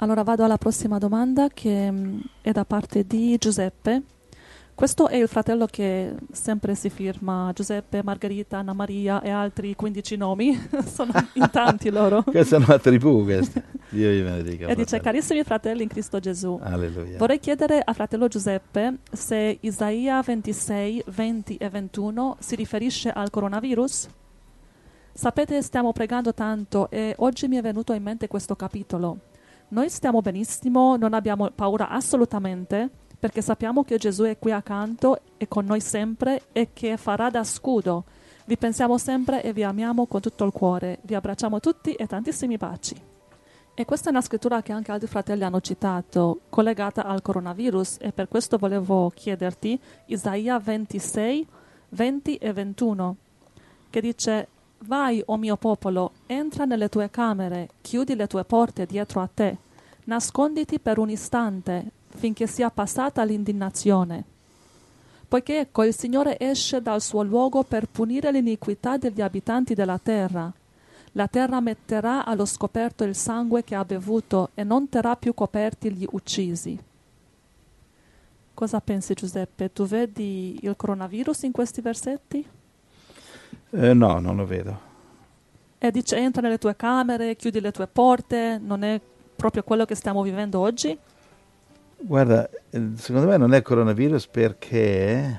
Allora vado alla prossima domanda che è da parte di Giuseppe. Questo è il fratello che sempre si firma Giuseppe, Margherita, Anna Maria e altri 15 nomi. Sono in tanti loro. Questa è una tribù, questa. Dio vi benedica. E dice: fratello. carissimi fratelli in Cristo Gesù, Alleluia. vorrei chiedere a fratello Giuseppe se Isaia 26, 20 e 21 si riferisce al coronavirus. Sapete, stiamo pregando tanto e oggi mi è venuto in mente questo capitolo. Noi stiamo benissimo, non abbiamo paura assolutamente, perché sappiamo che Gesù è qui accanto e con noi sempre e che farà da scudo. Vi pensiamo sempre e vi amiamo con tutto il cuore. Vi abbracciamo tutti e tantissimi baci. E questa è una scrittura che anche altri fratelli hanno citato, collegata al coronavirus, e per questo volevo chiederti Isaia 26, 20 e 21, che dice: vai, o mio popolo, entra nelle tue camere, chiudi le tue porte dietro a te, nasconditi per un istante, finché sia passata l'indignazione. Poiché ecco, il Signore esce dal suo luogo per punire l'iniquità degli abitanti della terra. La terra metterà allo scoperto il sangue che ha bevuto e non terrà più coperti gli uccisi. Cosa pensi, Giuseppe? Tu vedi il coronavirus in questi versetti? No, non lo vedo. E dice: entra nelle tue camere, chiudi le tue porte. Non è proprio quello che stiamo vivendo oggi? Guarda, secondo me non è coronavirus perché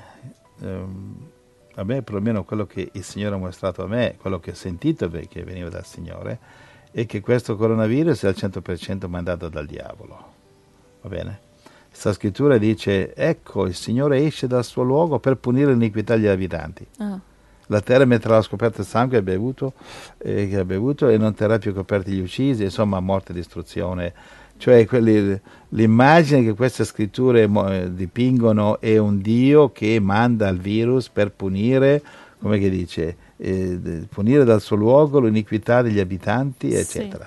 a me, perlomeno quello che il Signore ha mostrato a me, quello che ho sentito che veniva dal Signore, è che questo coronavirus è al 100% mandato dal diavolo. Va bene? Questa scrittura dice: ecco, il Signore esce dal suo luogo per punire l'iniquità degli abitanti. La terra metterà scoperto il sangue che ha bevuto e non terrà più coperti gli uccisi, insomma, morte e distruzione. Cioè l'immagine che queste scritture dipingono è un Dio che manda il virus per punire, come che dice, punire dal suo luogo l'iniquità degli abitanti, eccetera.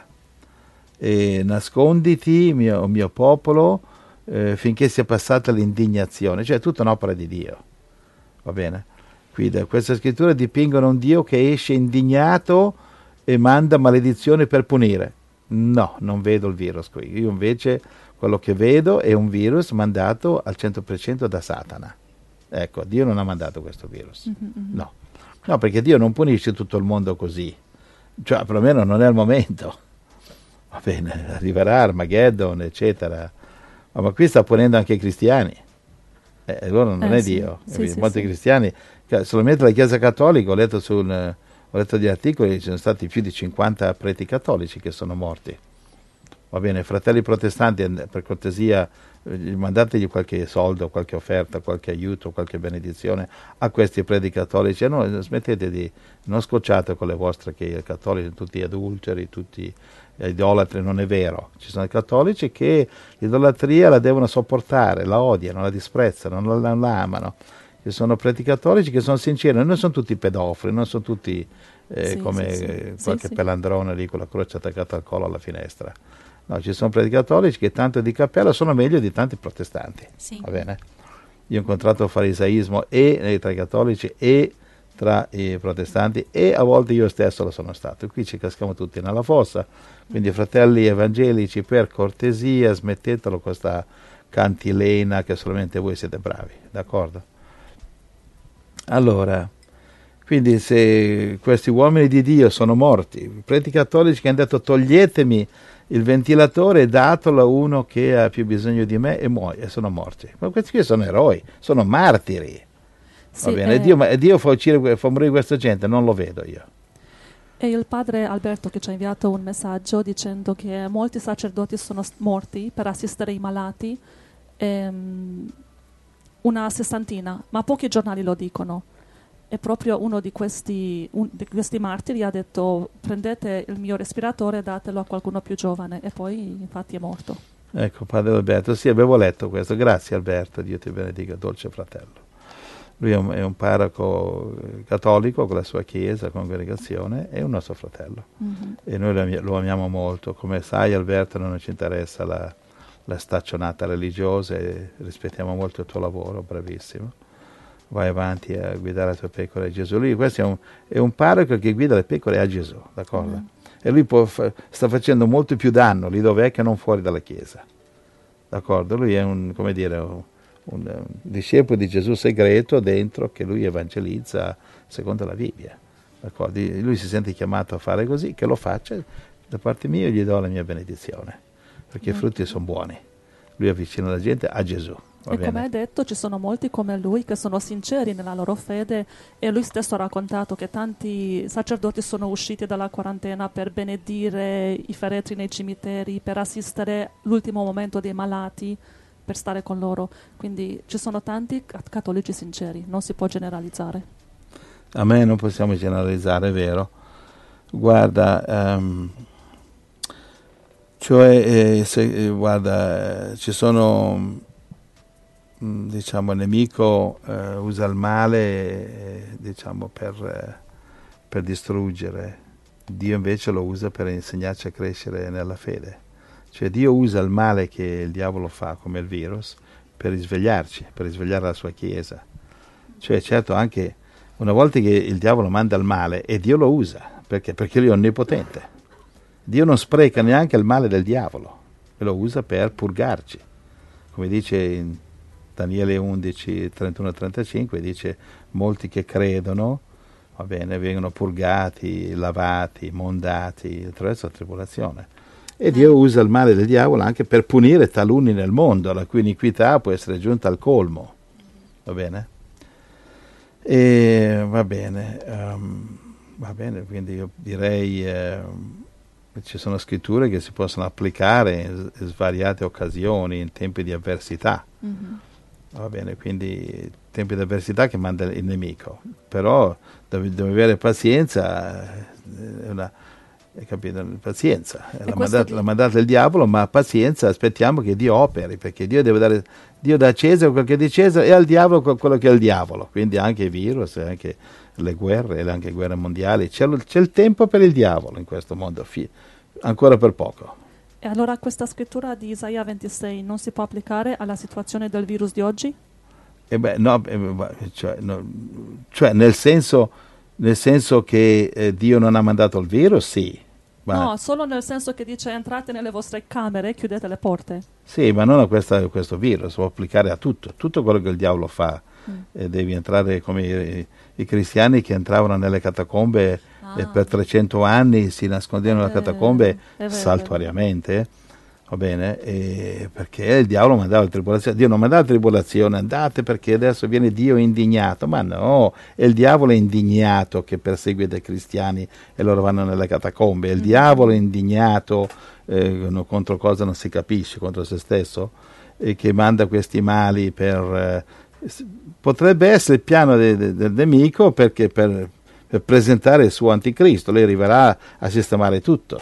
E nasconditi, mio popolo, finché sia passata l'indignazione. Cioè è tutta un'opera di Dio. Va bene? Qui da queste scritture dipingono un Dio che esce indignato e manda maledizioni per punire. No, non vedo il virus qui. Io invece quello che vedo è un virus mandato al 100% da Satana. Ecco, Dio non ha mandato questo virus. No, perché Dio non punisce tutto il mondo così. Cioè, perlomeno non è il momento. Va bene, arriverà Armageddon, eccetera. Ma qui sta punendo anche i cristiani. Allora non è Dio. Molti cristiani, solamente la Chiesa Cattolica, ho letto degli articoli, ci sono stati più di 50 preti cattolici che sono morti. Va bene, fratelli protestanti, per cortesia, mandategli qualche soldo, qualche offerta, qualche aiuto, qualche benedizione a questi preti cattolici. E no, smettete di, non scocciate con le vostre che i cattolici sono tutti adulteri, tutti idolatri. Non è vero. Ci sono i cattolici che l'idolatria la devono sopportare, la odiano, la disprezzano, non la amano. Ci sono preti cattolici che sono sinceri, non sono tutti pedofili, non sono tutti qualche pelandrone lì con la croce attaccata al collo alla finestra. No, ci sono preti cattolici che tanto di cappella sono meglio di tanti protestanti. Va bene? Io ho incontrato farisaismo e tra i cattolici e tra i protestanti, e a volte io stesso lo sono stato. Qui ci caschiamo tutti nella fossa. Quindi, fratelli evangelici, per cortesia, smettetelo con questa cantilena che solamente voi siete bravi, d'accordo? Allora, quindi se questi uomini di Dio sono morti, i preti cattolici che hanno detto: toglietemi il ventilatore e datelo a uno che ha più bisogno di me, e sono morti. Ma questi qui sono eroi, sono martiri. Va bene? Dio fa morire questa gente, non lo vedo io. E il padre Alberto che ci ha inviato un messaggio dicendo che molti sacerdoti sono morti per assistere i malati, una sessantina, ma pochi giornali lo dicono. E proprio uno di questi martiri ha detto: prendete il mio respiratore e datelo a qualcuno più giovane, e poi infatti è morto. Ecco, padre Alberto, sì, avevo letto questo. Grazie Alberto, Dio ti benedica, dolce fratello. Lui è un parroco cattolico con la sua chiesa, congregazione, è un nostro fratello. E noi lo amiamo molto. Come sai, Alberto, non ci interessa la staccionata religiosa, e rispettiamo molto il tuo lavoro, bravissimo. Vai avanti a guidare le tue pecore a Gesù. Lui, questo è un parroco che guida le pecore a Gesù, d'accordo? e lui sta facendo molto più danno lì dove è che non fuori dalla Chiesa. D'accordo? Lui è un discepolo di Gesù segreto dentro, che lui evangelizza secondo la Bibbia. D'accordo? Lui si sente chiamato a fare così, che lo faccia, da parte mia gli do la mia benedizione, perché i frutti sono buoni. Lui avvicina la gente a Gesù. E come hai detto, ci sono molti come lui che sono sinceri nella loro fede, e lui stesso ha raccontato che tanti sacerdoti sono usciti dalla quarantena per benedire i feretri nei cimiteri, per assistere l'ultimo momento dei malati, per stare con loro. Quindi ci sono tanti cattolici sinceri, non si può generalizzare. A me non possiamo generalizzare, è vero. Guarda, ci sono, diciamo, il nemico usa il male, diciamo, per distruggere. Dio invece lo usa per insegnarci a crescere nella fede. Cioè Dio usa il male che il diavolo fa, come il virus, per risvegliarci, per risvegliare la sua Chiesa. Cioè certo, anche una volta che il diavolo manda il male, e Dio lo usa, perché lui è onnipotente. Dio non spreca neanche il male del diavolo, e lo usa per purgarci. Come dice in Daniele 11, 31-35, dice: molti che credono, va bene, vengono purgati, lavati, mondati attraverso la tribolazione. E Dio usa il male del diavolo anche per punire taluni nel mondo, la cui iniquità può essere giunta al colmo. Va bene? E va bene, quindi io direi che ci sono scritture che si possono applicare in svariate occasioni, in tempi di avversità. Mm-hmm. Va bene, quindi tempi di avversità che manda il nemico, però devi avere pazienza, hai capito? Pazienza, l'ha mandata il diavolo, ma pazienza, aspettiamo che Dio operi, perché Dio dà a Cesare quel che è di Cesare e al diavolo quello che è il diavolo, quindi anche i virus, anche le guerre, anche guerre mondiali, c'è il tempo per il diavolo in questo mondo, ancora per poco. E allora questa scrittura di Isaia 26 non si può applicare alla situazione del virus di oggi? Cioè nel senso che Dio non ha mandato il virus, sì. No, solo nel senso che dice: entrate nelle vostre camere e chiudete le porte. Sì, ma non a questo virus, può applicare a tutto quello che il diavolo fa. Devi entrare come i cristiani che entravano nelle catacombe e per 300 anni si nascondevano nelle catacombe saltuariamente, va bene? Perché il diavolo mandava la tribolazione. Dio non mandava la tribolazione, andate perché adesso viene Dio indignato, ma no, è il diavolo indignato che persegue dei cristiani e loro vanno nelle catacombe, è il diavolo indignato contro cosa non si capisce, contro se stesso, e che manda questi mali potrebbe essere il piano del nemico, perché per presentare il suo anticristo. Lei arriverà a sistemare tutto,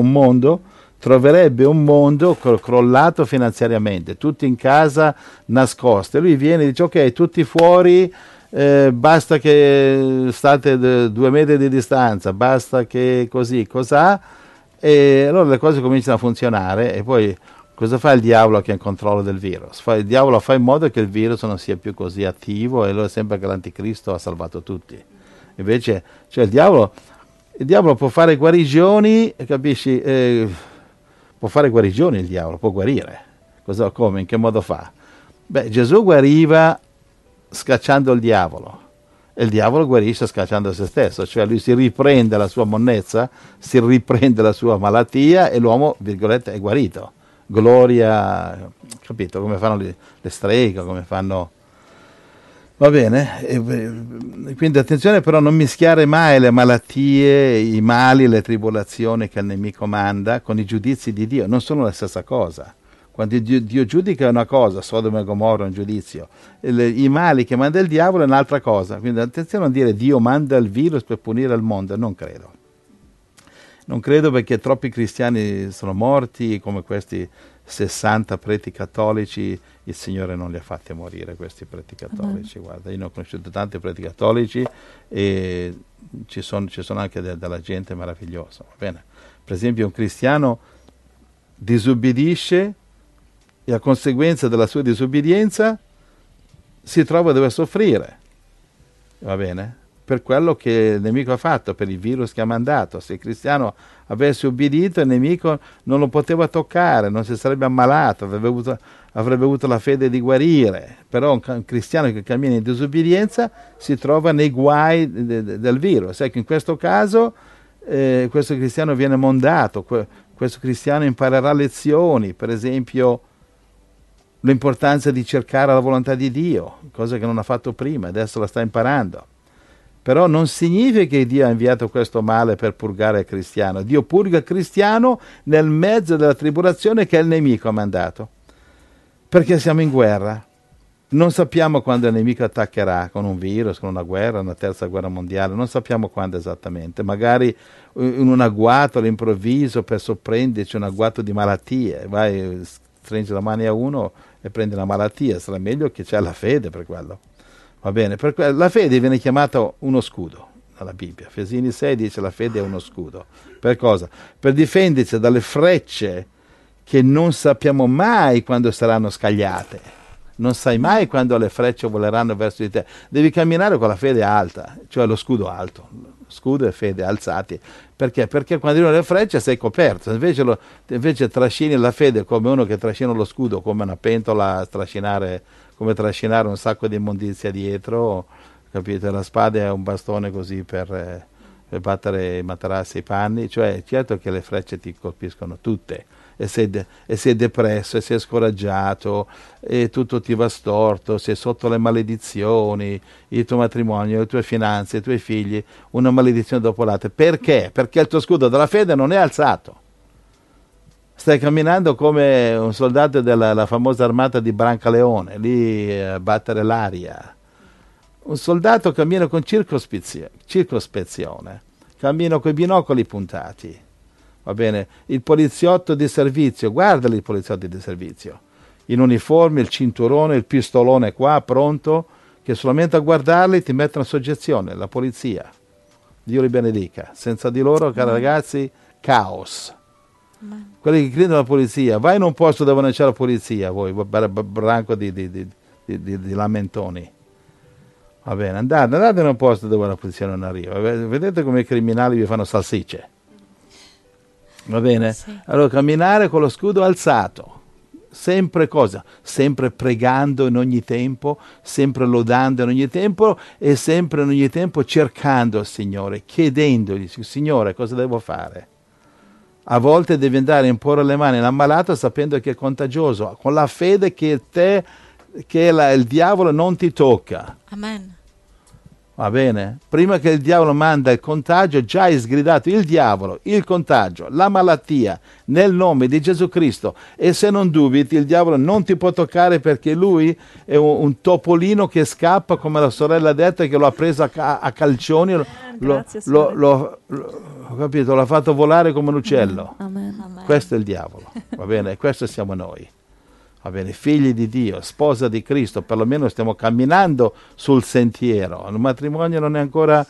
troverebbe un mondo crollato finanziariamente, tutti in casa nascosti. Lui viene e dice: ok, tutti fuori, basta che state 2 metri di distanza, basta che così, cos'ha, e allora le cose cominciano a funzionare. E poi cosa fa il diavolo che è in controllo del virus? Il diavolo fa in modo che il virus non sia più così attivo, e allora sembra che l'anticristo ha salvato tutti. Invece, cioè il diavolo può fare guarigioni, capisci? Può fare guarigioni il diavolo, può guarire. Come? In che modo fa? Gesù guariva scacciando il diavolo, e il diavolo guarisce scacciando se stesso, cioè lui si riprende la sua monnezza, si riprende la sua malattia, e l'uomo, virgolette, è guarito. Gloria, capito? Come fanno le streghe, come fanno... Va bene, quindi attenzione però a non mischiare mai le malattie, i mali, le tribolazioni che il nemico manda con i giudizi di Dio, non sono la stessa cosa. Quando Dio giudica è una cosa, Sodoma e Gomorra è un giudizio, i mali che manda il diavolo è un'altra cosa. Quindi attenzione a non dire Dio manda il virus per punire il mondo, non credo. Non credo, perché troppi cristiani sono morti, come questi 60 preti cattolici, il Signore non li ha fatti morire, questi preti cattolici. Guarda, io ne ho conosciuto tanti preti cattolici, e ci sono anche della gente meravigliosa, va bene? Per esempio un cristiano disobbedisce, e a conseguenza della sua disobbedienza si trova a dover soffrire, va bene? per quello che il nemico ha fatto, per il virus che ha mandato. Se il cristiano avesse obbedito, il nemico non lo poteva toccare, non si sarebbe ammalato, avrebbe avuto la fede di guarire. Però un cristiano che cammina in disobbedienza si trova nei guai del virus. Ecco, in questo caso questo cristiano viene mondato, questo cristiano imparerà lezioni, per esempio l'importanza di cercare la volontà di Dio, cosa che non ha fatto prima, adesso la sta imparando. Però non significa che Dio ha inviato questo male per purgare il cristiano. Dio purga il cristiano nel mezzo della tribolazione che il nemico ha mandato. Perché siamo in guerra. Non sappiamo quando il nemico attaccherà, con un virus, con una guerra, una terza guerra mondiale. Non sappiamo quando esattamente. Magari in un agguato all'improvviso per sorprenderci, un agguato di malattie. Vai, stringi la mano a uno e prendi la malattia. Sarà meglio che c'è la fede per quello. Va bene, la fede viene chiamata uno scudo nella Bibbia. Efesini 6 dice la fede è uno scudo. Per cosa? Per difenderci dalle frecce che non sappiamo mai quando saranno scagliate. Non sai mai quando le frecce voleranno verso di te. Devi camminare con la fede alta, cioè lo scudo alto. Scudo e fede alzati. Perché? Perché quando arrivano le frecce sei coperto. Invece trascini la fede come uno che trascina lo scudo, come una pentola come trascinare un sacco di immondizia dietro, capite? La spada è un bastone così per battere i materassi e i panni, cioè certo che le frecce ti colpiscono tutte e sei depresso e sei scoraggiato e tutto ti va storto, sei sotto le maledizioni, il tuo matrimonio, le tue finanze, i tuoi figli, una maledizione dopo l'altra. Perché? Perché il tuo scudo della fede non è alzato. Stai camminando come un soldato della famosa armata di Brancaleone, lì a battere l'aria. Un soldato cammina con circospezione, cammina con i binocoli puntati. Va bene? Il poliziotto di servizio, guardali i poliziotti di servizio, in uniforme, il cinturone, il pistolone qua, pronto, che solamente a guardarli ti mettono in soggezione, la polizia. Dio li benedica. Senza di loro, cari ragazzi, caos. Quelli che credono alla polizia, vai in un posto dove non c'è la polizia, voi, branco di lamentoni. Va bene, andate in un posto dove la polizia non arriva. Vedete come i criminali vi fanno salsicce. Va bene? Sì. Allora camminare con lo scudo alzato. Sempre cosa? Sempre pregando in ogni tempo, sempre lodando in ogni tempo e sempre in ogni tempo cercando il Signore, chiedendogli, Signore, cosa devo fare? A volte devi andare a imporre le mani all'ammalato sapendo che è contagioso, con la fede che il diavolo non ti tocca. Amen. Va bene? Prima che il diavolo manda il contagio, già hai sgridato il diavolo, il contagio, la malattia, nel nome di Gesù Cristo. E se non dubiti, il diavolo non ti può toccare perché lui è un topolino che scappa, come la sorella ha detto, che lo ha preso a calcioni, capito? L'ha fatto volare come un uccello. Amen. Questo è il diavolo, va bene? E questo siamo noi. Va bene, figli di Dio, sposa di Cristo, perlomeno stiamo camminando sul sentiero. Il matrimonio non è ancora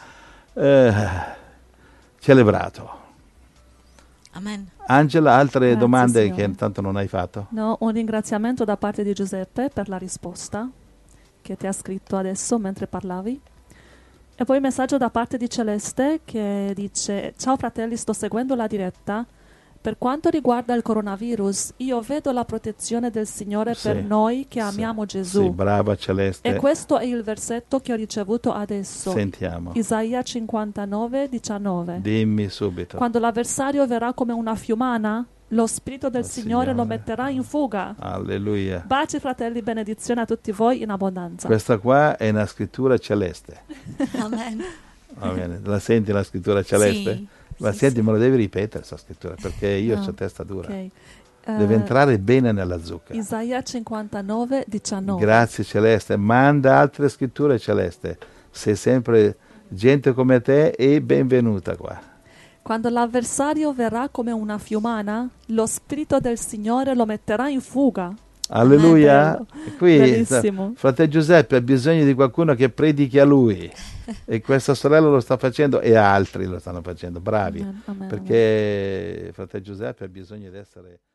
celebrato. Amen. Angela, altre Grazie, domande Signore. che intanto non hai fatto? No, un ringraziamento da parte di Giuseppe per la risposta che ti ha scritto adesso mentre parlavi. E poi un messaggio da parte di Celeste che dice: ciao fratelli, sto seguendo la diretta. Per quanto riguarda il coronavirus, io vedo la protezione del Signore per noi che amiamo Gesù. Sì, brava Celeste. E questo è il versetto che ho ricevuto adesso. Sentiamo. Isaia 59, 19. Dimmi subito. Quando l'avversario verrà come una fiumana, lo Spirito del Signore lo metterà in fuga. Alleluia. Baci fratelli, benedizione a tutti voi in abbondanza. Questa qua è una scrittura celeste. Amen. Va bene, la senti la scrittura celeste? Sì. Ma senti, me lo devi ripetere questa scrittura, perché io ho testa dura. Okay. Deve entrare bene nella zucca. Isaia 59, 19. Grazie Celeste, manda altre scritture Celeste. Sei sempre gente come te e benvenuta qua. Quando l'avversario verrà come una fiumana, lo Spirito del Signore lo metterà in fuga. Alleluia. Qui Bellissimo. fratello Giuseppe ha bisogno di qualcuno che predichi a lui. E questa sorella lo sta facendo e altri lo stanno facendo, bravi. Amen, amen, perché fratello Giuseppe ha bisogno di essere